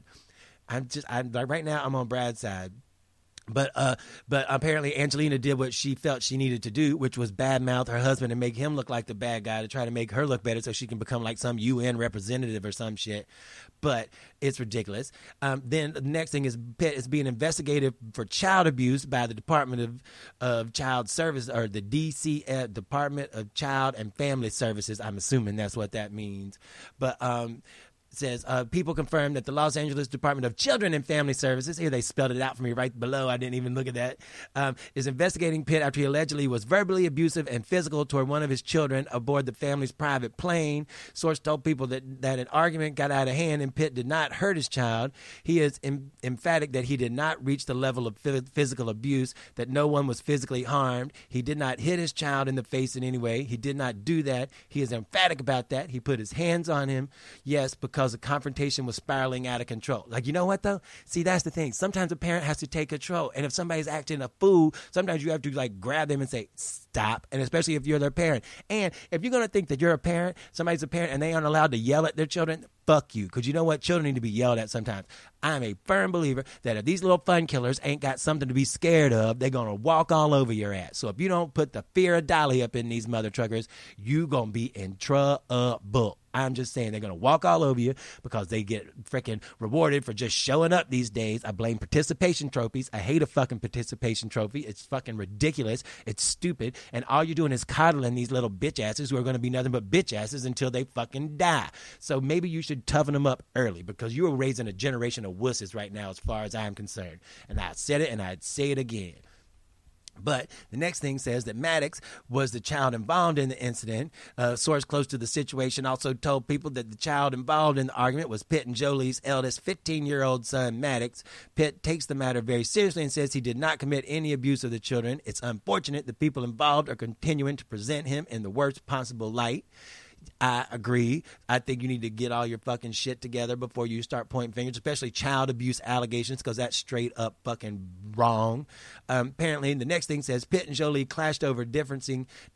Right now, I'm on Brad's side. But apparently Angelina did what she felt she needed to do, which was badmouth her husband and make him look like the bad guy to try to make her look better so she can become like some UN representative or some shit. But it's ridiculous. Then the next thing is Pitt is being investigated for child abuse by the Department of Child Services, or the DC Department of Child and Family Services. I'm assuming that's what that means. But says People confirmed that the Los Angeles Department of Children and Family Services, here they spelled it out for me right below, I didn't even look at that, is investigating Pitt after he allegedly was verbally abusive and physical toward one of his children aboard the family's private plane. Source told People that an argument got out of hand and Pitt did not hurt his child. He is emphatic that he did not reach the level of physical abuse, that no one was physically harmed. He did not hit his child in the face in any way. He did not do that. He is emphatic about that. He put his hands on him, yes, because the confrontation was spiraling out of control. Like, you know what, though? See, that's the thing. Sometimes a parent has to take control. And if somebody's acting a fool, sometimes you have to, like, grab them and say, stop. And especially if you're their parent. And if you're going to think that you're a parent, somebody's a parent, and they aren't allowed to yell at their children, fuck you. Because you know what? Children need to be yelled at sometimes. I'm a firm believer that if these little fun killers ain't got something to be scared of, they're going to walk all over your ass. So if you don't put the fear of Dolly up in these mother truckers, you going to be in trouble. I'm just saying they're going to walk all over you because they get freaking rewarded for just showing up these days. I blame participation trophies. I hate a fucking participation trophy. It's fucking ridiculous. It's stupid. And all you're doing is coddling these little bitch asses who are going to be nothing but bitch asses until they fucking die. So maybe you should toughen them up early because you are raising a generation of wusses right now as far as I'm concerned. And I said it and I'd say it again. But the next thing says that Maddox was the child involved in the incident. A source close to the situation also told people that the child involved in the argument was Pitt and Jolie's eldest 15-year-old son, Maddox. Pitt takes the matter very seriously and says he did not commit any abuse of the children. It's unfortunate the people involved are continuing to present him in the worst possible light. I agree. I think you need to get all your fucking shit together before you start pointing fingers, especially child abuse allegations, because that's straight up fucking wrong. Apparently, the next thing says Pitt and Jolie clashed over differences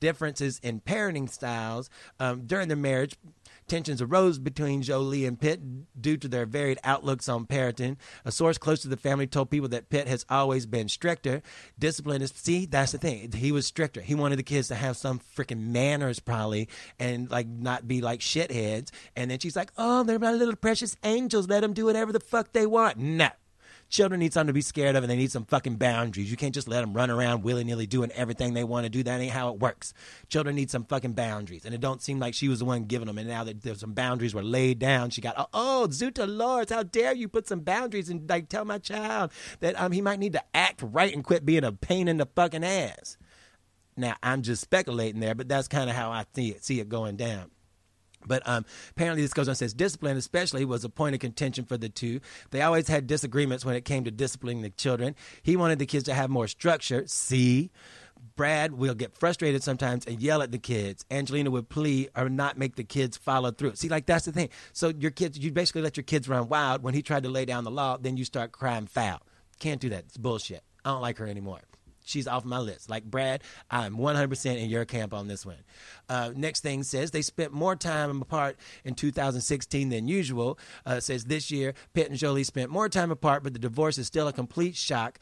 in parenting styles during their marriage. Tensions arose between Jolie and Pitt due to their varied outlooks on parenting. A source close to the family told people that Pitt has always been stricter. Discipline is, see, that's the thing. He was stricter. He wanted the kids to have some freaking manners probably and like not be like shitheads. And then she's like, oh, they're my little precious angels. Let them do whatever the fuck they want. No. Children need something to be scared of, and they need some fucking boundaries. You can't just let them run around willy-nilly doing everything they want to do. That ain't how it works. Children need some fucking boundaries, and it don't seem like she was the one giving them. And now that there's some boundaries were laid down, she got, oh, Zuta Lords, how dare you put some boundaries and like tell my child that he might need to act right and quit being a pain in the fucking ass. Now, I'm just speculating there, but that's kind of how I see it going down. But apparently this goes on and says discipline especially was a point of contention for the two. They always had disagreements when it came to disciplining the children. He wanted the kids to have more structure. See, Brad will get frustrated sometimes and yell at the kids. Angelina would plead or not make the kids follow through. See, like that's the thing. So your kids, you basically let your kids run wild. When he tried to lay down the law, then you start crying foul. Can't do that. It's bullshit. I don't like her anymore. She's off my list. Like, Brad, I'm 100% in your camp on this one. Next thing says they spent more time apart in 2016 than usual. Says this year, Pitt and Jolie spent more time apart, but the divorce is still a complete shock.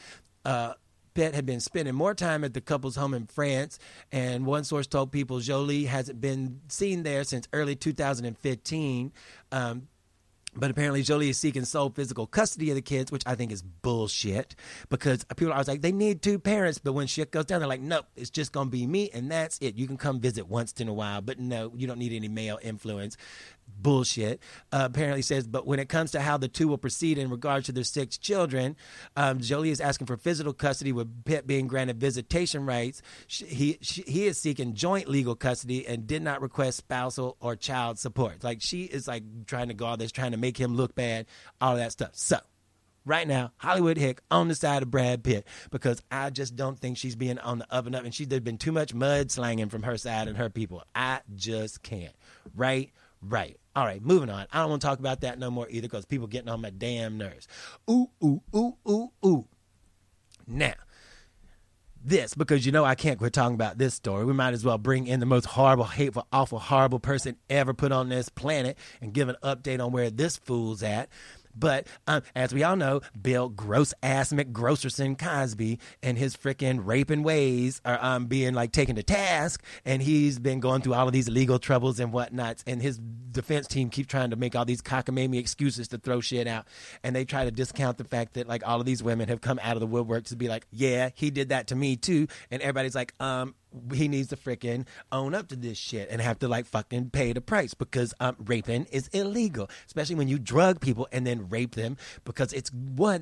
Pitt had been spending more time at the couple's home in France, and one source told people Jolie hasn't been seen there since early 2015. But apparently Jolie is seeking sole physical custody of the kids, which I think is bullshit because people are always like, they need two parents. But when shit goes down, they're like, nope, it's just going to be me and that's it. You can come visit once in a while, but no, you don't need any male influence. Bullshit. Apparently says, but when it comes to how the two will proceed in regards to their 6 children, Jolie is asking for physical custody with Pitt being granted visitation rights. He is seeking joint legal custody and did not request spousal or child support. Like she is like trying to go all this, trying to make him look bad, all of that stuff. So right now, Hollywood Hick on the side of Brad Pitt because I just don't think she's being on the up and up, and there's been too much mud slanging from her side and her people. I just can't. Right. All right, moving on. I don't want to talk about that no more either because people getting on my damn nerves. Ooh. Now, this, because you know I can't quit talking about this story. We might as well bring in the most horrible, hateful, awful, horrible person ever put on this planet and give an update on where this fool's at. But as we all know, Bill Gross-ass McGrocerson Cosby and his freaking raping ways are being like taken to task, and he's been going through all of these legal troubles and whatnots, and his defense team keep trying to make all these cockamamie excuses to throw shit out, and they try to discount the fact that like all of these women have come out of the woodwork to be like, yeah, he did that to me too, and everybody's like, he needs to freaking own up to this shit and have to like fucking pay the price because raping is illegal, especially when you drug people and then rape them because it's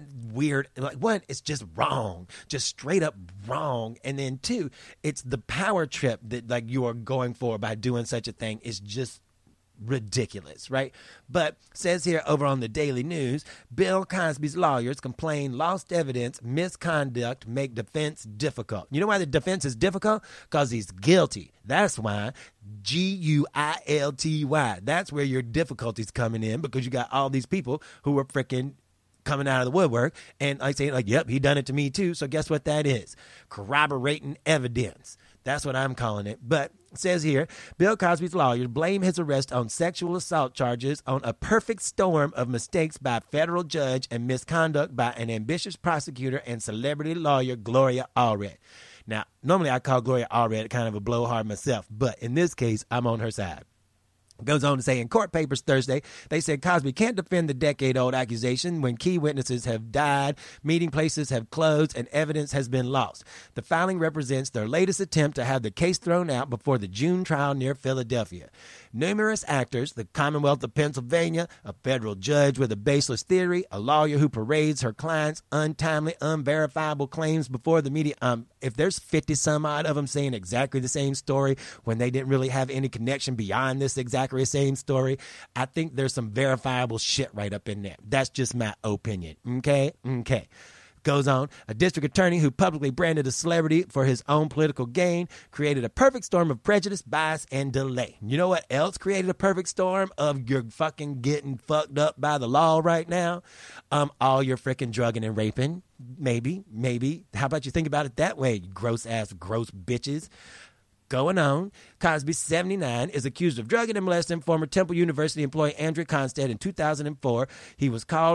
it's just wrong, just straight up wrong. And then 2, it's the power trip that like you are going for by doing such a thing is just ridiculous, right? But says here over on the Daily News, Bill Cosby's lawyers complain lost evidence, misconduct make defense difficult. You know why the defense is difficult? Because he's guilty. That's why. Guilty. That's where your difficulties coming in because you got all these people who are freaking coming out of the woodwork and like saying like, yep, he done it to me too. So guess what that is? Corroborating evidence. That's what I'm calling it. But it says here, Bill Cosby's lawyers blame his arrest on sexual assault charges on a perfect storm of mistakes by a federal judge and misconduct by an ambitious prosecutor and celebrity lawyer Gloria Allred. Now, normally I call Gloria Allred kind of a blowhard myself, but in this case, I'm on her side. Goes on to say in court papers Thursday, they said Cosby can't defend the decade-old accusation when key witnesses have died, meeting places have closed, and evidence has been lost. The filing represents their latest attempt to have the case thrown out before the June trial near Philadelphia. Numerous actors, the Commonwealth of Pennsylvania, a federal judge with a baseless theory, a lawyer who parades her client's untimely, unverifiable claims before the media. If there's 50 some odd of them saying exactly the same story when they didn't really have any connection beyond this exactly same story, I think there's some verifiable shit right up in there. That's just my opinion. Okay. Goes on, a district attorney who publicly branded a celebrity for his own political gain created a perfect storm of prejudice, bias, and delay. You know what else created a perfect storm of your fucking getting fucked up by the law right now? All your freaking drugging and raping. Maybe. How about you think about it that way, you gross bitches? Going on, Cosby, 79, is accused of drugging and molesting former Temple University employee Andrea Constead in 2004. He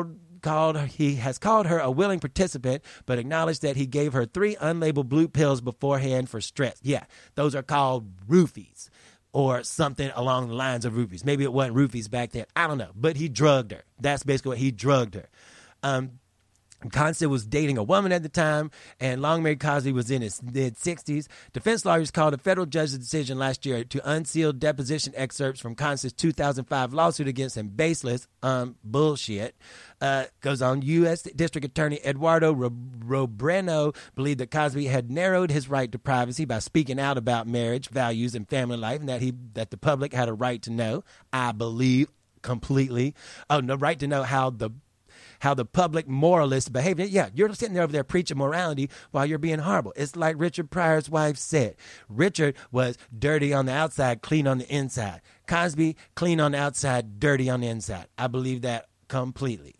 has called her a willing participant, but acknowledged that he gave her 3 unlabeled blue pills beforehand for stress. Yeah, those are called roofies or something along the lines of roofies. Maybe it wasn't roofies back then. I don't know, but he drugged her. That's basically what he drugged her. Constead was dating a woman at the time, and long-married Cosby was in his mid-60s. Defense lawyers called a federal judge's decision last year to unseal deposition excerpts from Constead's 2005 lawsuit against him baseless. Bullshit. Goes on. U.S. District Attorney Eduardo Robreno believed that Cosby had narrowed his right to privacy by speaking out about marriage, values, and family life, and that the public had a right to know. I believe completely. Oh, no, right to know how the public moralists behave. Yeah, you're sitting there over there preaching morality while you're being horrible. It's like Richard Pryor's wife said. Richard was dirty on the outside, clean on the inside. Cosby, clean on the outside, dirty on the inside. I believe that completely.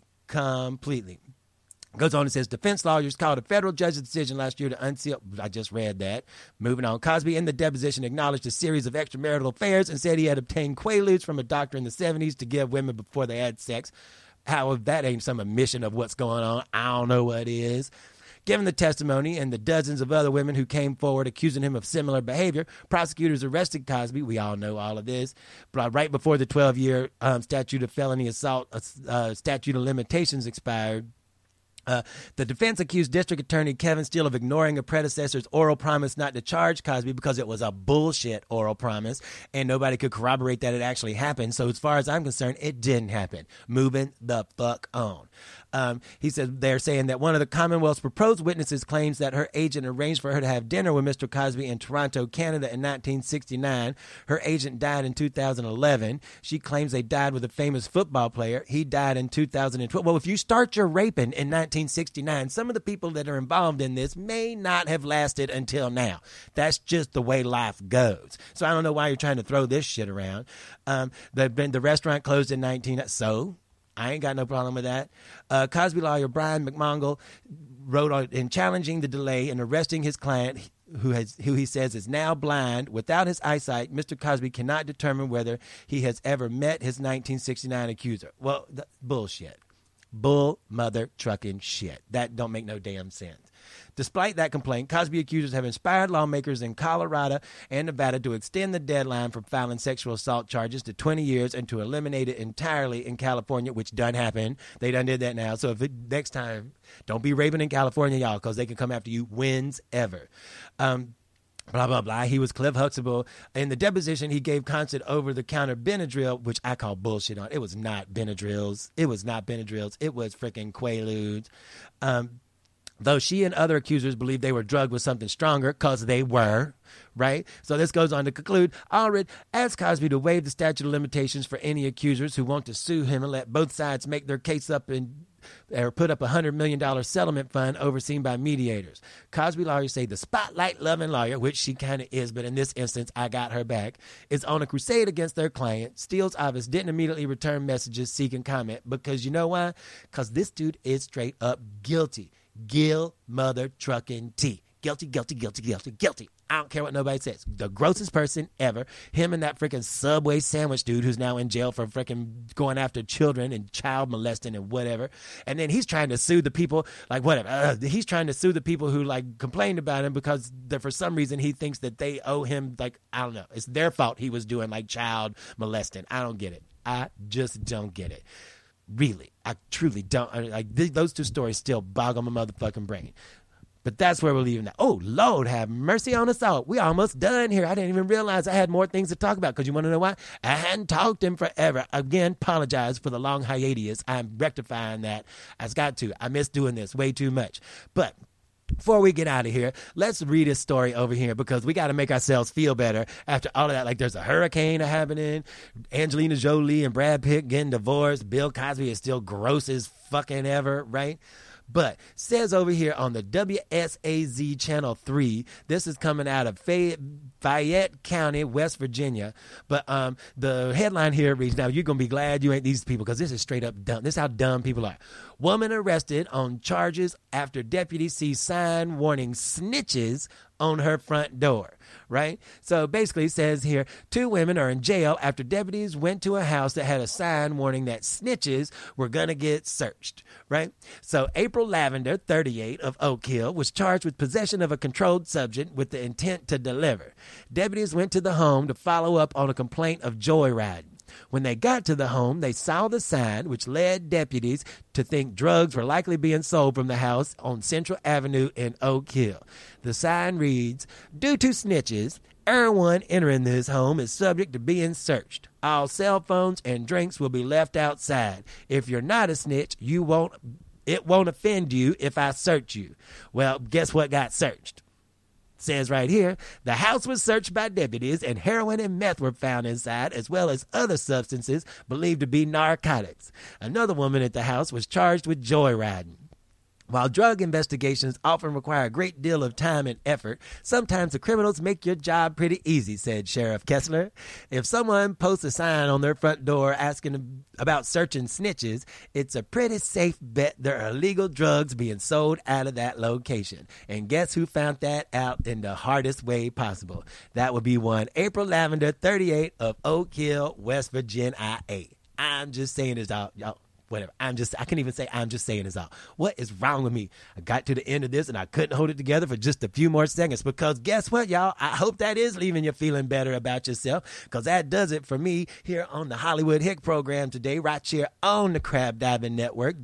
Goes on and says, defense lawyers called a federal judge's decision last year to unseal. I just read that. Moving on. Cosby in the deposition acknowledged a series of extramarital affairs and said he had obtained Quaaludes from a doctor in the 70s to give women before they had sex. How if that ain't some admission of what's going on, I don't know what is. Given the testimony and the dozens of other women who came forward accusing him of similar behavior, prosecutors arrested Cosby. We all know all of this. But right before the 12-year statute of felony assault statute of limitations expired, the defense accused District Attorney Kevin Steele of ignoring a predecessor's oral promise not to charge Cosby because it was a bullshit oral promise and nobody could corroborate that it actually happened. So as far as I'm concerned, it didn't happen. Moving the fuck on. He said they're saying that one of the Commonwealth's proposed witnesses claims that her agent arranged for her to have dinner with Mr. Cosby in Toronto, Canada in 1969. Her agent died in 2011. She claims they died with a famous football player. He died in 2012. Well, if you start your raping in 1969, some of the people that are involved in this may not have lasted until now. That's just the way life goes. So I don't know why you're trying to throw this shit around. The restaurant closed in 19... So... I ain't got no problem with that. Cosby lawyer Brian McMongle wrote in challenging the delay in arresting his client, who he says is now blind. Without his eyesight, Mr. Cosby cannot determine whether he has ever met his 1969 accuser. Well, bullshit. Bull mother trucking shit. That don't make no damn sense. Despite that complaint, Cosby accusers have inspired lawmakers in Colorado and Nevada to extend the deadline for filing sexual assault charges to 20 years and to eliminate it entirely in California, which done happened. They done did that now. So next time, don't be raping in California, y'all, because they can come after you wins ever. Blah, blah, blah. He was Cliff Huxtable. In the deposition, he gave Constead over-the-counter Benadryl, which I call bullshit on. It was not Benadryls. It was freaking Quaaludes. Though she and other accusers believe they were drugged with something stronger, because they were, right? So this goes on to conclude, Allred asked Cosby to waive the statute of limitations for any accusers who want to sue him and let both sides make their case up or put up a $100 million settlement fund overseen by mediators. Cosby lawyers say the spotlight-loving lawyer, which she kind of is, but in this instance, I got her back, is on a crusade against their client. Steele's office didn't immediately return messages seeking comment because you know why? Because this dude is straight up guilty. Gil mother trucking T. Guilty, guilty, guilty, guilty, guilty. I don't care what nobody says. The grossest person ever. Him and that freaking Subway sandwich dude who's now in jail for freaking going after children and child molesting and whatever. And then he's trying to sue the people, like whatever. He's trying to sue the people who like complained about him because for some reason he thinks that they owe him, like, I don't know. It's their fault he was doing like child molesting. I don't get it. I just don't get it. Really. I truly don't. Like those two stories still bog on my motherfucking brain. But that's where we're leaving that. Oh, Lord, have mercy on us all. We almost done here. I didn't even realize I had more things to talk about because you want to know why? I hadn't talked in forever. Again, apologize for the long hiatus. I'm rectifying that. I've got to. I miss doing this way too much. But before we get out of here, let's read a story over here because we got to make ourselves feel better after all of that. Like there's a hurricane happening, Angelina Jolie and Brad Pitt getting divorced, Bill Cosby is still gross as fucking ever, right? But says over here on the WSAZ Channel 3, this is coming out of Fayette County, West Virginia. But the headline here reads, now you're going to be glad you ain't these people because this is straight up dumb. This is how dumb people are. Woman arrested on charges after deputies see sign warning snitches on her front door, right? So basically it says here, 2 women are in jail after deputies went to a house that had a sign warning that snitches were going to get searched, right? So April Lavender, 38, of Oak Hill, was charged with possession of a controlled subject with the intent to deliver. Deputies went to the home to follow up on a complaint of joyriding. When they got to the home, they saw the sign, which led deputies to think drugs were likely being sold from the house on Central Avenue in Oak Hill. The sign reads, due to snitches, everyone entering this home is subject to being searched. All cell phones and drinks will be left outside. If you're not a snitch, it won't offend you if I search you. Well, guess what got searched? Says right here, the house was searched by deputies and heroin and meth were found inside, as well as other substances believed to be narcotics. Another woman at the house was charged with joyriding. While drug investigations often require a great deal of time and effort, sometimes the criminals make your job pretty easy, said Sheriff Kessler. If someone posts a sign on their front door asking about searching snitches, it's a pretty safe bet there are illegal drugs being sold out of that location. And guess who found that out in the hardest way possible? That would be one April Lavender, 38, of Oak Hill, West Virginia. I'm just saying this out, y'all. Whatever. I can even say I'm just saying this out. What is wrong with me? I got to the end of this and I couldn't hold it together for just a few more seconds because guess what, y'all? I hope that is leaving you feeling better about yourself because that does it for me here on the Hollywood Hick program today, right here on the Crab Diving Network,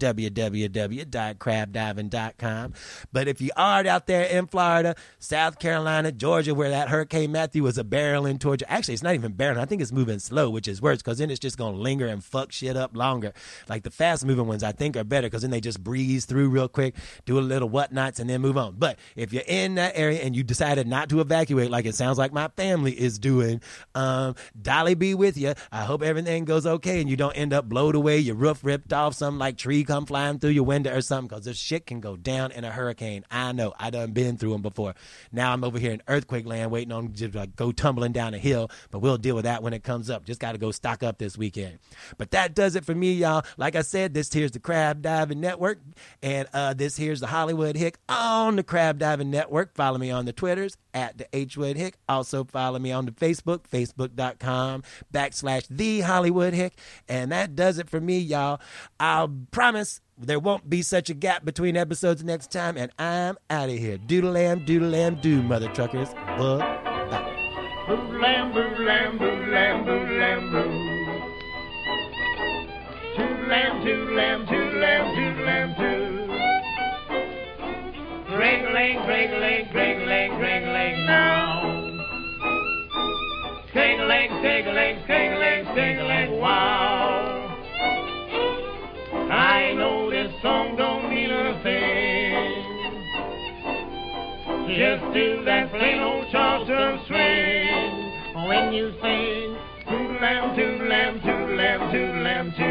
www.crabdiving.com. But if you are out there in Florida, South Carolina, Georgia, where that Hurricane Matthew was barreling towards you, actually, it's not even barreling. I think it's moving slow, which is worse because then it's just going to linger and fuck shit up longer. Like the fast moving ones I think are better because then they just breeze through real quick, do a little whatnots and then move on. But if you're in that area and you decided not to evacuate like it sounds like my family is doing, Dolly be with you. I hope everything goes okay and you don't end up blowed away, your roof ripped off, some like tree come flying through your window or something because this shit can go down in a hurricane. I know. I done been through them before. Now I'm over here in earthquake land waiting on to like go tumbling down a hill, but we'll deal with that when it comes up. Just got to go stock up this weekend. But that does it for me, y'all. Like I said, this here's the Crab Diving Network, and this here's the Hollywood Hick on the Crab Diving Network. Follow me on the Twitters at the H Wood Hick. Also follow me on the Facebook, facebook.com/the Hollywood Hick. And that does it for me, y'all. I'll promise there won't be such a gap between episodes next time, and I'm out of here. Doodle-lam, do, mother truckers. Bye. Boo-lam, boo-lam, boo-lam, boo-lam, boo. Toot-lam, toot-lam, toot-lam, toot-lam, toot. Ring-a-ling, ring-a-ling, ring-a-ling, ring-a-ling now. Sing-a-ling, sing-a-ling, sing-a-ling, sing-a-ling, wow. I know this song don't mean a thing. Just do that plain old Charleston swing when you sing. Toot-lam, toot-lam, toot-lam, toot-lam, toot.